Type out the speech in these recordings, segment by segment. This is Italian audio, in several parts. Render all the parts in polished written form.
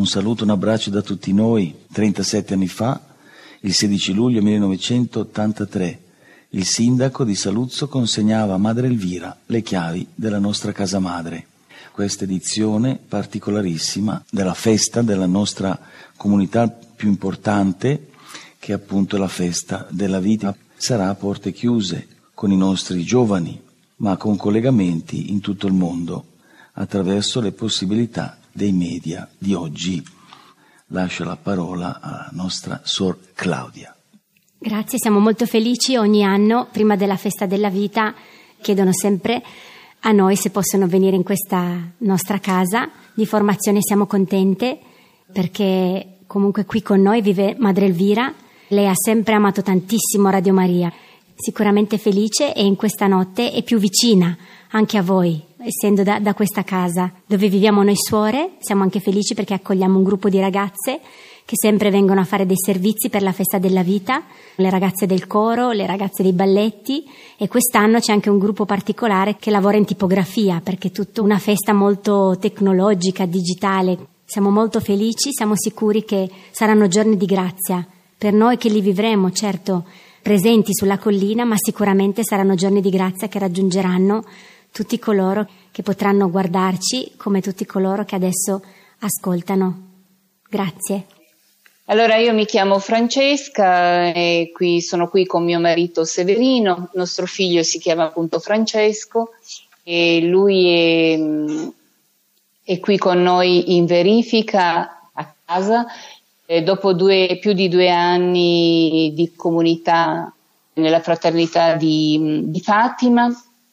Un saluto, un abbraccio da tutti noi. 37 anni fa, il 16 luglio 1983, il sindaco di Saluzzo consegnava a Madre Elvira le chiavi della nostra casa madre. Questa edizione particolarissima della festa della nostra comunità più importante, che è appunto la festa della vita, sarà a porte chiuse, con i nostri giovani, ma con collegamenti in tutto il mondo, attraverso le possibilità dei media di oggi. Lascio la parola alla nostra Sor Claudia. Grazie, siamo molto felici. Ogni anno, prima della festa della vita, chiedono sempre a noi se possono venire in questa nostra casa di formazione. Siamo contente perché comunque qui con noi vive Madre Elvira. Lei ha sempre amato tantissimo Radio Maria, sicuramente felice, e in questa notte è più vicina anche a voi, essendo da questa casa dove viviamo noi suore. Siamo anche felici perché accogliamo un gruppo di ragazze che sempre vengono a fare dei servizi per la festa della vita, le ragazze del coro, le ragazze dei balletti, e quest'anno c'è anche un gruppo particolare che lavora in tipografia, perché è tutta una festa molto tecnologica, digitale. Siamo molto felici, siamo sicuri che saranno giorni di grazia per noi che li vivremo, certo presenti sulla collina, ma sicuramente saranno giorni di grazia che raggiungeranno tutti coloro che potranno guardarci, come tutti coloro che adesso ascoltano. Grazie. Allora, io mi chiamo Francesca e sono qui con mio marito Severino. Il nostro figlio si chiama appunto Francesco e lui è qui con noi in verifica a casa. Dopo più di 2 anni di comunità nella fraternità di Fatima,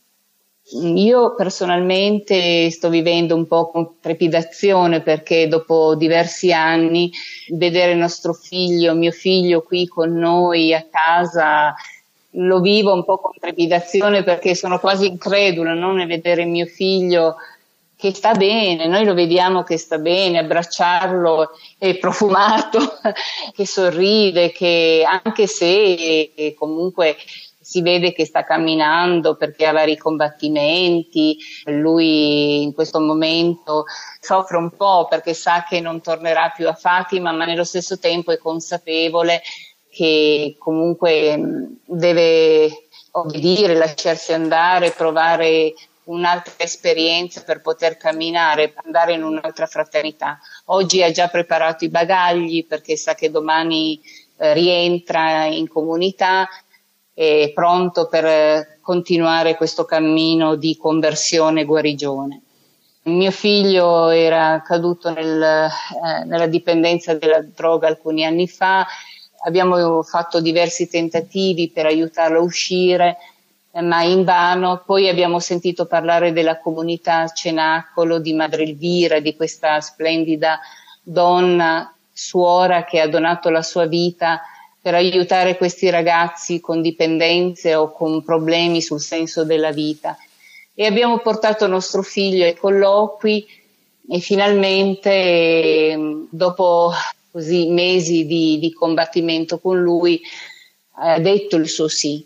io personalmente sto vivendo un po' con trepidazione, perché dopo diversi anni vedere mio figlio qui con noi a casa, lo vivo un po' con trepidazione, perché sono quasi incredula, no? Nel vedere mio figlio che sta bene, noi lo vediamo che sta bene, abbracciarlo è profumato, che sorride, che anche se comunque si vede che sta camminando perché ha vari combattimenti, lui in questo momento soffre un po' perché sa che non tornerà più a Fatima, ma nello stesso tempo è consapevole che comunque deve obbedire, lasciarsi andare, provare un'altra esperienza per poter camminare, andare in un'altra fraternità. Oggi ha già preparato i bagagli perché sa che domani rientra in comunità, è pronto per continuare questo cammino di conversione e guarigione. Mio figlio era caduto nella dipendenza della droga alcuni anni fa, abbiamo fatto diversi tentativi per aiutarlo a uscire, ma invano. Poi abbiamo sentito parlare della comunità Cenacolo di Madre Elvira, di questa splendida donna, suora, che ha donato la sua vita per aiutare questi ragazzi con dipendenze o con problemi sul senso della vita. E abbiamo portato nostro figlio ai colloqui e finalmente, dopo così mesi di combattimento con lui, ha detto il suo sì.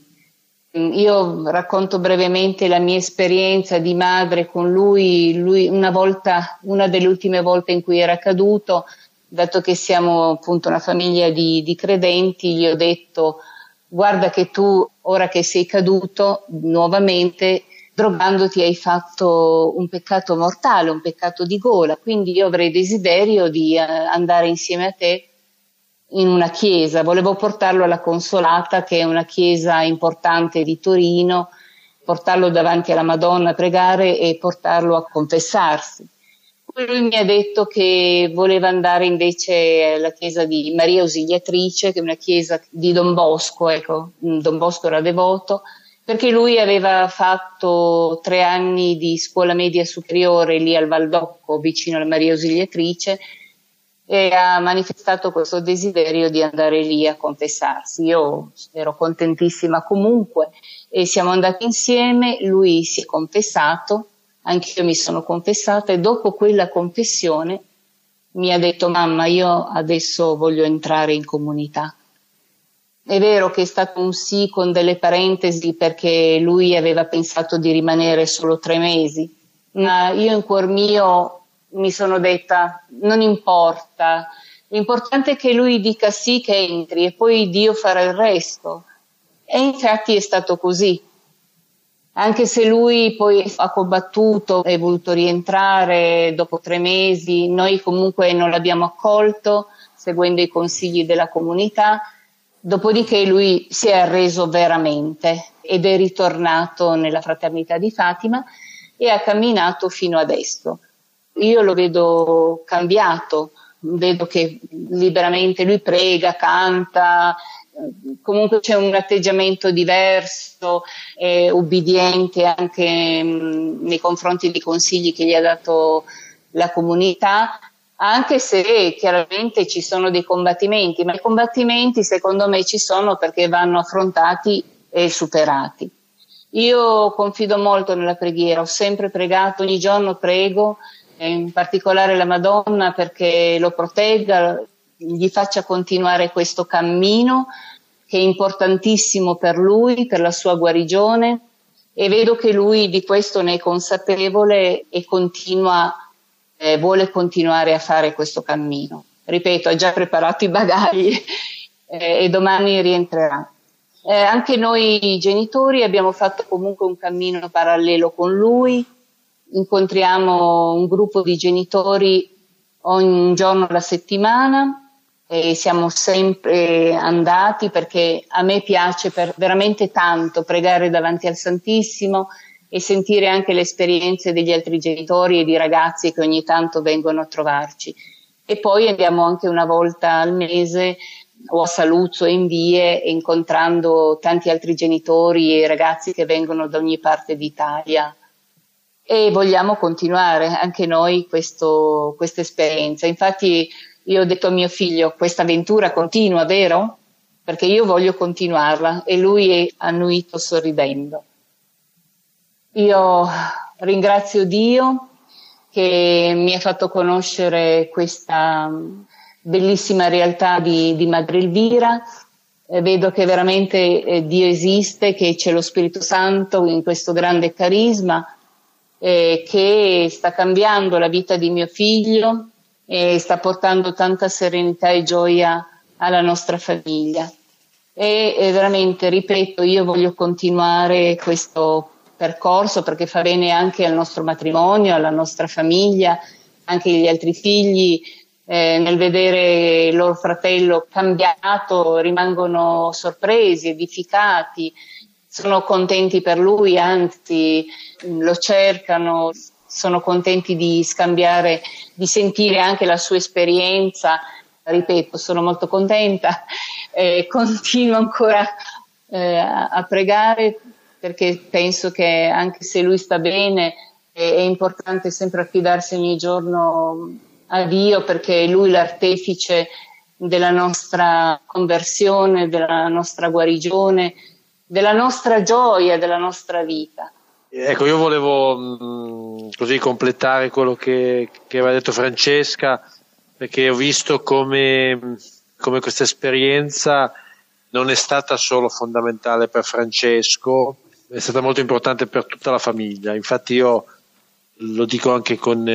Io racconto brevemente la mia esperienza di madre con lui. Lui una delle ultime volte in cui era caduto, dato che siamo appunto una famiglia di credenti, gli ho detto: guarda che tu, ora che sei caduto nuovamente, drogandoti hai fatto un peccato mortale, un peccato di gola, quindi io avrei desiderio di andare insieme a te in una chiesa. Volevo portarlo alla Consolata, che è una chiesa importante di Torino, portarlo davanti alla Madonna a pregare e portarlo a confessarsi. Lui mi ha detto che voleva andare invece alla chiesa di Maria Ausiliatrice, che è una chiesa di Don Bosco, ecco, Don Bosco era devoto, perché lui aveva fatto 3 anni di scuola media superiore lì al Valdocco, vicino alla Maria Ausiliatrice, e ha manifestato questo desiderio di andare lì a confessarsi. Io ero contentissima comunque e siamo andati insieme. Lui si è confessato, anch'io mi sono confessata, e dopo quella confessione mi ha detto: mamma, io adesso voglio entrare in comunità. È vero che è stato un sì con delle parentesi, perché lui aveva pensato di rimanere solo 3 mesi, ma io in cuor mio mi sono detta non importa, l'importante è che lui dica sì, che entri, e poi Dio farà il resto. E infatti è stato così. Anche se lui poi ha combattuto e è voluto rientrare dopo 3 mesi, noi comunque non l'abbiamo accolto, seguendo i consigli della comunità. Dopodiché lui si è arreso veramente ed è ritornato nella fraternità di Fatima e ha camminato fino adesso. Io lo vedo cambiato, vedo che liberamente lui prega, canta, comunque c'è un atteggiamento diverso, è ubbidiente anche nei confronti dei consigli che gli ha dato la comunità, anche se chiaramente ci sono dei combattimenti, ma i combattimenti secondo me ci sono perché vanno affrontati e superati. Io confido molto nella preghiera, ho sempre pregato, ogni giorno prego, in particolare la Madonna, perché lo protegga, gli faccia continuare questo cammino che è importantissimo per lui, per la sua guarigione, e vedo che lui di questo ne è consapevole e vuole continuare a fare questo cammino. Ripeto, ha già preparato i bagagli e domani rientrerà. Anche noi genitori abbiamo fatto comunque un cammino parallelo con lui, incontriamo un gruppo di genitori ogni giorno alla settimana e siamo sempre andati perché a me piace veramente tanto pregare davanti al Santissimo e sentire anche le esperienze degli altri genitori e di ragazzi che ogni tanto vengono a trovarci. E poi andiamo anche una volta al mese o a Saluzzo e in vie, incontrando tanti altri genitori e ragazzi che vengono da ogni parte d'Italia. E vogliamo continuare anche noi questa esperienza. Infatti io ho detto a mio figlio, questa avventura continua, vero? Perché io voglio continuarla, e lui ha annuito sorridendo. Io ringrazio Dio che mi ha fatto conoscere questa bellissima realtà di Madre Elvira. Vedo che veramente Dio esiste, che c'è lo Spirito Santo in questo grande carisma, che sta cambiando la vita di mio figlio e sta portando tanta serenità e gioia alla nostra famiglia. E veramente, ripeto, io voglio continuare questo percorso perché fa bene anche al nostro matrimonio, alla nostra famiglia, anche gli altri figli, nel vedere il loro fratello cambiato rimangono sorpresi, edificati, sono contenti per lui, anzi lo cercano, sono contenti di scambiare, di sentire anche la sua esperienza. Ripeto, sono molto contenta, continuo ancora a pregare perché penso che anche se lui sta bene è importante sempre affidarsi ogni giorno a Dio, perché è lui l'artefice della nostra conversione, della nostra guarigione, della nostra gioia, della nostra vita. Ecco, io volevo così completare quello che aveva detto Francesca, perché ho visto come questa esperienza non è stata solo fondamentale per Francesco, è stata molto importante per tutta la famiglia. Infatti io lo dico anche con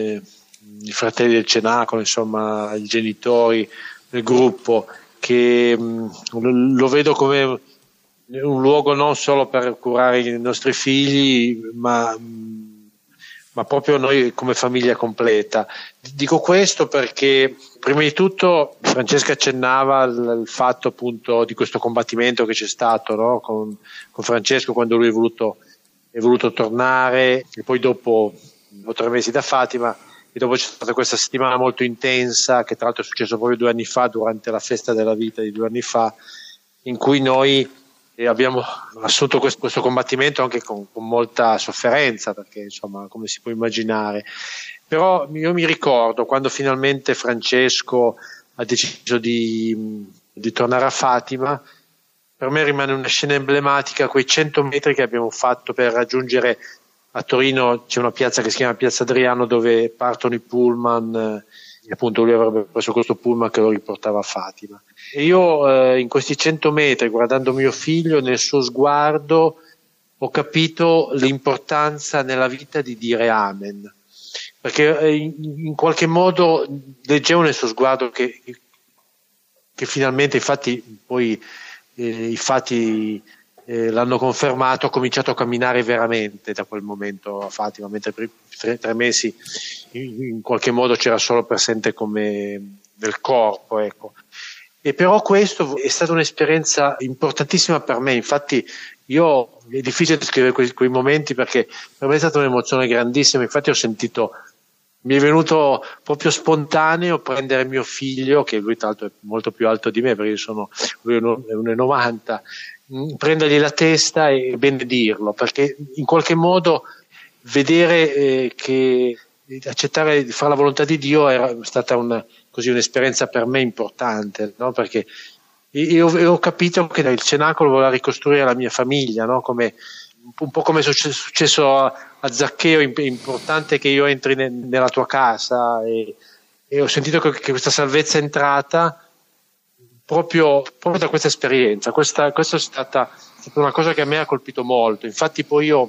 i fratelli del Cenacolo, insomma i genitori del gruppo, che lo vedo come un luogo non solo per curare i nostri figli, ma proprio noi come famiglia completa. Dico questo perché prima di tutto Francesca accennava al fatto appunto di questo combattimento che c'è stato, no? con Francesco quando lui è voluto tornare, e poi dopo 3 mesi da Fatima, e dopo c'è stata questa settimana molto intensa che tra l'altro è successo proprio 2 anni fa, durante la festa della vita di 2 anni fa, in cui noi abbiamo assunto questo combattimento anche con molta sofferenza, perché insomma, come si può immaginare. Però io mi ricordo quando finalmente Francesco ha deciso di tornare a Fatima, per me rimane una scena emblematica, quei 100 metri che abbiamo fatto per raggiungere a Torino. C'è una piazza che si chiama Piazza Adriano dove partono i pullman, e appunto lui avrebbe preso questo pullman che lo riportava a Fatima. E io in questi 100 metri, guardando mio figlio, nel suo sguardo ho capito l'importanza nella vita di dire amen, perché in qualche modo leggevo nel suo sguardo che finalmente, infatti poi i fatti l'hanno confermato, ha cominciato a camminare veramente da quel momento a Fatima, mentre per i 3 mesi in qualche modo c'era solo presente come nel corpo, ecco. E però questo è stata un'esperienza importantissima per me, infatti è difficile descrivere quei momenti perché per me è stata un'emozione grandissima, infatti mi è venuto proprio spontaneo prendere mio figlio, che lui tra l'altro è molto più alto di me perché lui è 1,90 m, prendergli la testa e benedirlo, perché in qualche modo vedere che accettare di fare la volontà di Dio era stata un'esperienza per me importante, no? Perché io ho capito che il cenacolo voleva ricostruire la mia famiglia, no? Un po' come è successo a Zaccheo, è importante che io entri nella tua casa, e ho sentito che questa salvezza è entrata proprio da questa esperienza. Questa è stata una cosa che a me ha colpito molto. Infatti poi io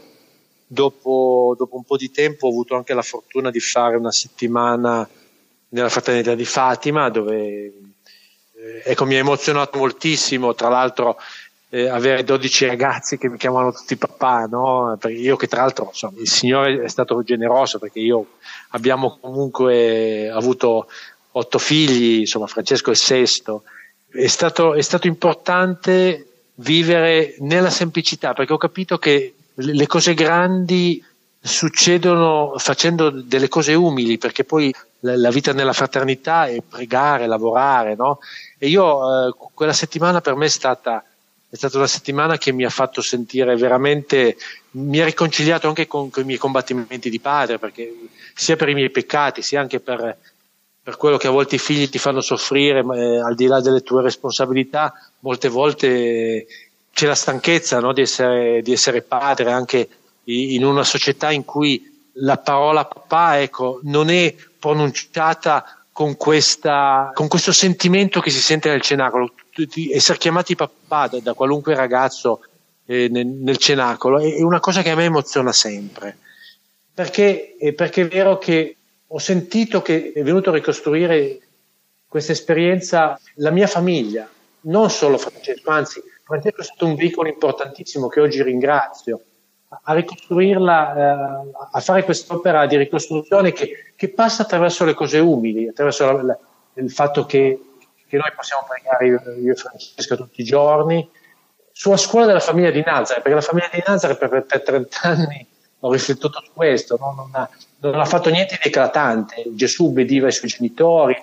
dopo un po' di tempo ho avuto anche la fortuna di fare una settimana nella fraternità di Fatima, dove mi ha emozionato moltissimo, tra l'altro avere 12 ragazzi che mi chiamano tutti papà, no? Perché io, che tra l'altro, insomma, il Signore è stato generoso, perché abbiamo comunque avuto 8 figli, insomma Francesco è il sesto. È stato importante vivere nella semplicità, perché ho capito che le cose grandi succedono facendo delle cose umili, perché poi la vita nella fraternità è pregare, lavorare, no? E io quella settimana per me è stata una settimana che mi ha fatto sentire veramente, mi ha riconciliato anche con i miei combattimenti di padre, perché sia per i miei peccati, sia anche per quello che a volte i figli ti fanno soffrire, al di là delle tue responsabilità, molte volte c'è la stanchezza, no? di essere padre, anche in una società in cui la parola papà, ecco, non è pronunciata con questo sentimento che si sente nel cenacolo. Essere chiamati papà da qualunque ragazzo nel cenacolo è una cosa che a me emoziona sempre, perché è vero che ho sentito che è venuto a ricostruire questa esperienza la mia famiglia, non solo Francesco, anzi Francesco è stato un veicolo importantissimo che oggi ringrazio, a ricostruirla, a fare quest'opera di ricostruzione che passa attraverso le cose umili, attraverso il fatto che noi possiamo pregare, io e Francesco, tutti i giorni, sulla scuola della famiglia di Nazareth, perché la famiglia di Nazareth per 30 anni ho riflettuto su questo, no? Non ha fatto niente di eclatante. Gesù obbediva ai suoi genitori,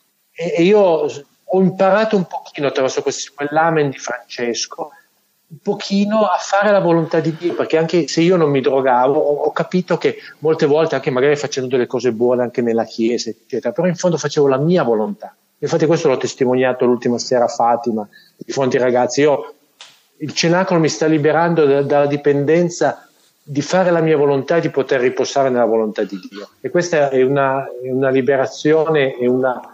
e io ho imparato un pochino attraverso quell'amen di Francesco, un pochino a fare la volontà di Dio, perché anche se io non mi drogavo, ho capito che molte volte, anche magari facendo delle cose buone anche nella chiesa, eccetera, però in fondo facevo la mia volontà. Infatti questo l'ho testimoniato l'ultima sera a Fatima di fronte ai ragazzi. Il cenacolo mi sta liberando dalla dipendenza di fare la mia volontà e di poter riposare nella volontà di Dio, e questa è una liberazione, è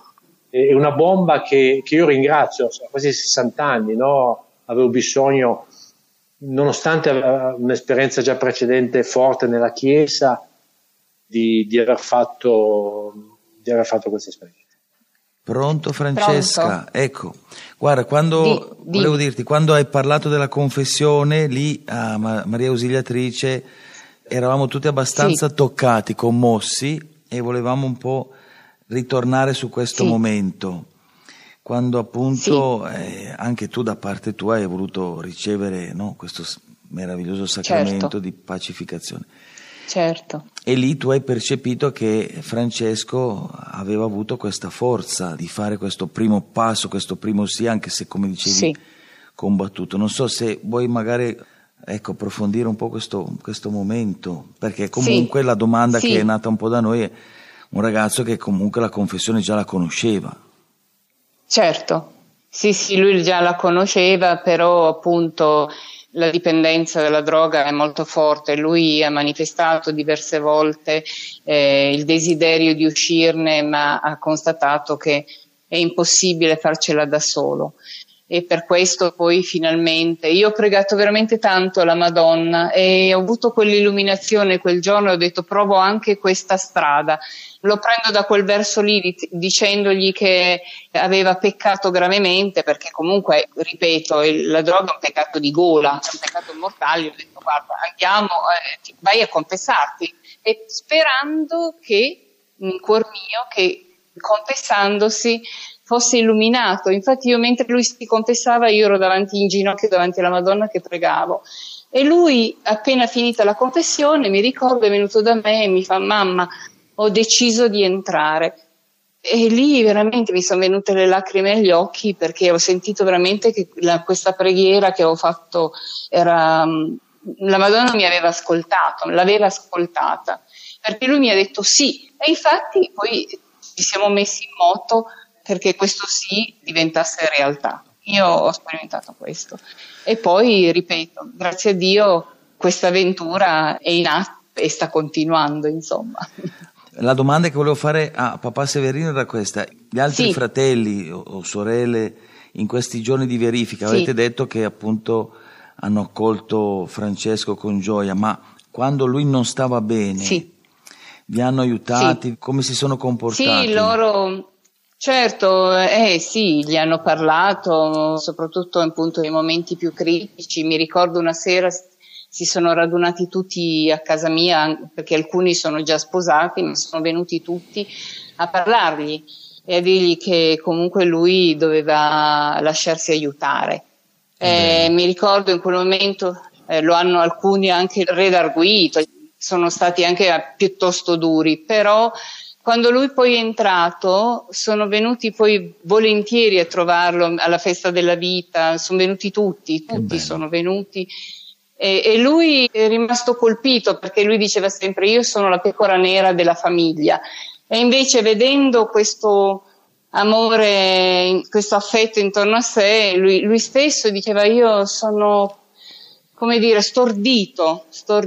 una bomba che io ringrazio. Sono quasi 60 anni, no? Avevo bisogno, nonostante un'esperienza già precedente forte nella Chiesa, di aver fatto questa esperienza. Pronto Francesca? Pronto. Ecco, guarda, volevo dirti, quando hai parlato della confessione lì a Maria Ausiliatrice, eravamo tutti abbastanza toccati, commossi, e volevamo un po' ritornare su questo momento, quando appunto anche tu da parte tua hai voluto ricevere, no, questo meraviglioso sacramento di pacificazione. Certo. E lì tu hai percepito che Francesco aveva avuto questa forza di fare questo primo passo, questo primo sì, anche se, come dicevi, combattuto. Non so se vuoi magari approfondire un po' questo momento, perché comunque la domanda che è nata un po' da noi è un ragazzo che comunque la confessione già la conosceva. Certo, sì, lui già la conosceva, però appunto la dipendenza dalla droga è molto forte. Lui ha manifestato diverse volte il desiderio di uscirne, ma ha constatato che è impossibile farcela da solo. e per questo poi finalmente io ho pregato veramente tanto alla Madonna e ho avuto quell'illuminazione quel giorno, ho detto provo anche questa strada, lo prendo da quel verso lì dicendogli che aveva peccato gravemente, perché comunque, ripeto, la droga è un peccato di gola, è un peccato mortale. Ho detto guarda, andiamo, vai a confessarti, e sperando che in cuor mio che confessandosi fosse illuminato. Infatti io, mentre lui si confessava, io ero davanti in ginocchio davanti alla Madonna che pregavo, e lui, appena finita la confessione, mi ricordo, è venuto da me e mi fa: mamma, ho deciso di entrare. E lì veramente mi sono venute le lacrime agli occhi, perché ho sentito veramente che questa preghiera che ho fatto era, la Madonna mi aveva ascoltato, l'aveva ascoltata, perché lui mi ha detto sì, e infatti poi ci siamo messi in moto perché questo sì diventasse realtà. Io ho sperimentato questo e poi, ripeto, grazie a Dio questa avventura è in atto e sta continuando, insomma. La domanda che volevo fare a papà Severino era questa: gli altri fratelli o sorelle in questi giorni di verifica, avete detto che appunto hanno accolto Francesco con gioia, ma quando lui non stava bene vi hanno aiutati? Come si sono comportati? Sì, loro... Certo, sì, gli hanno parlato, soprattutto appunto nei momenti più critici. Mi ricordo una sera si sono radunati tutti a casa mia, perché alcuni sono già sposati, ma sono venuti tutti a parlargli e a dirgli che comunque lui doveva lasciarsi aiutare. Mi ricordo in quel momento, lo hanno alcuni anche redarguito, sono stati anche piuttosto duri, però quando lui poi è entrato sono venuti poi volentieri a trovarlo alla festa della vita, sono venuti tutti sono venuti, e lui è rimasto colpito, perché lui diceva sempre: io sono la pecora nera della famiglia, e invece vedendo questo amore, questo affetto intorno a sé, lui stesso diceva: io sono, come dire, stordito,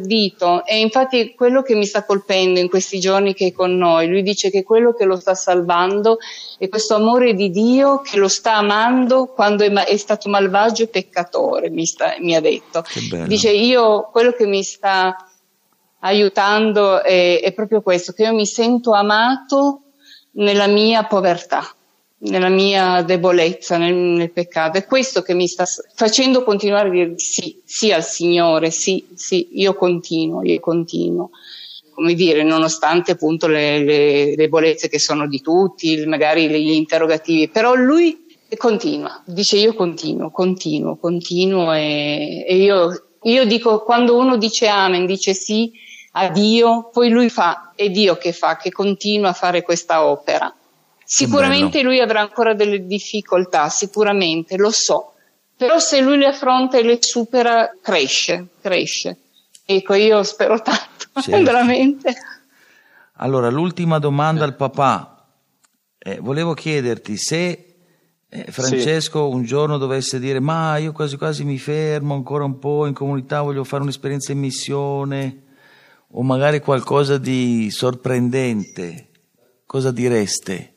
e infatti quello che mi sta colpendo in questi giorni che è con noi, lui dice che quello che lo sta salvando è questo amore di Dio che lo sta amando quando è stato malvagio e peccatore, mi ha detto. Dice: quello che mi sta aiutando è proprio questo, che io mi sento amato nella mia povertà, nella mia debolezza, nel peccato. È questo che mi sta facendo continuare a dire sì al Signore, sì, io continuo, come dire, nonostante appunto le debolezze che sono di tutti, magari gli interrogativi, però lui continua, dice: io continuo, e io dico, quando uno dice amen, dice sì a Dio, poi lui fa, è Dio che continua a fare questa opera. Sicuramente lui avrà ancora delle difficoltà, sicuramente, lo so, però se lui le affronta e le supera, cresce. Ecco, io spero tanto, veramente. Allora, l'ultima domanda al papà. Volevo chiederti se Francesco un giorno dovesse dire: ma io quasi quasi mi fermo ancora un po' in comunità, voglio fare un'esperienza in missione, o magari qualcosa di sorprendente, cosa direste?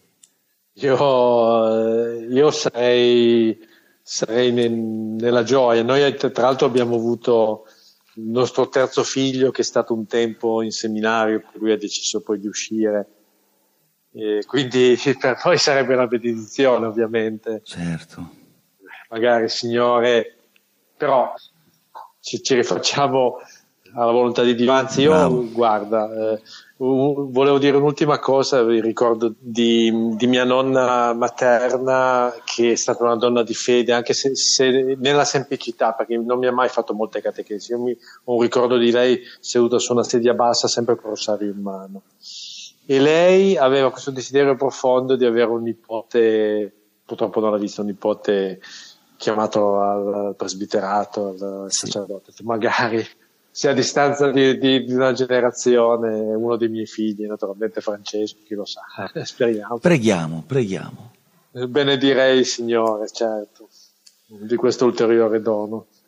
Io sarei nella gioia. Noi tra l'altro abbiamo avuto il nostro terzo figlio, che è stato un tempo in seminario, per lui ha deciso poi di uscire, e quindi per noi sarebbe una benedizione, ovviamente. Certo. Magari, Signore, però ci rifacciamo alla volontà di Dio. Anzi, io guarda, volevo dire un'ultima cosa. Vi ricordo di mia nonna materna, che è stata una donna di fede, anche se nella semplicità, perché non mi ha mai fatto molte catechesi. Io ho un ricordo di lei seduta su una sedia bassa, sempre con il rosario in mano, e lei aveva questo desiderio profondo di avere un nipote. Purtroppo non l'ha visto, un nipote chiamato al presbiterato, al sacerdote. Magari sia a distanza di una generazione uno dei miei figli, naturalmente Francesco, chi lo sa. Speriamo. Preghiamo. Benedirei, Signore, certo, di questo ulteriore dono.